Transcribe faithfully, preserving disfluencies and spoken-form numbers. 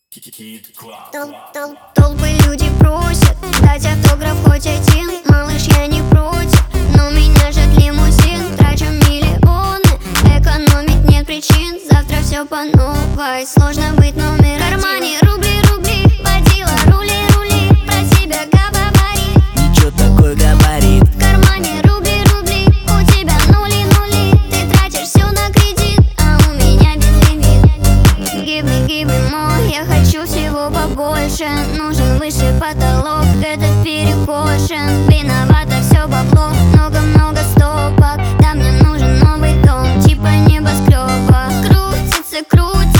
Тол -тол Толпы люди просят дать автограф хоть один. Малыш, я не против, но меня ждет лимузин. Трачу миллионы, экономить нет причин. Завтра все по новой, сложно быть номер один. В кармане рубли, рубли, водила, рули, рули. Про себя говори, ничего такой говорит. в кармане рубли, рубли, у тебя нули, нули. Ты тратишь все на кредит, а у меня безлимит. Give me, give me more, я хочу всего побольше. Нужен высший потолок, этот перекошен. Виновата все бабло, много-много стопок. Да, мне нужен новый дом, типа небоскреба. Крутится, крутится